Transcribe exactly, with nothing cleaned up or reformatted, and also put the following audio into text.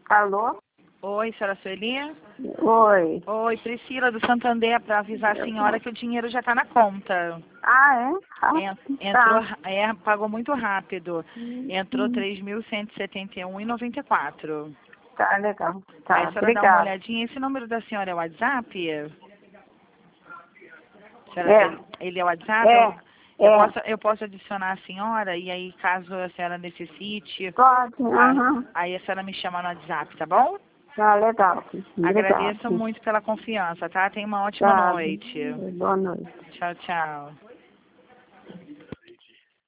Alô? Oi, senhora Sueli? Oi. Oi, Priscila do Santander, para avisar a senhora que o dinheiro já está na conta. Ah, é? Ah, En- Entrou, tá. é, pagou muito rápido. Entrou Hum, três mil cento e setenta e um e noventa e quatro. Tá, legal. Aí Tá, a senhora dá uma obrigada. olhadinha. Esse número da senhora é o WhatsApp? Senhora É, Sueli, ele é o WhatsApp? Eu, é, eu é. posso, eu posso adicionar a senhora e aí caso a senhora necessite, Pode, a- aham. aí a senhora me chama no WhatsApp, tá bom? Tá, legal. Obrigada. Agradeço muito pela confiança, tá? Tenha uma ótima Tá, noite. boa noite. Tchau, tchau.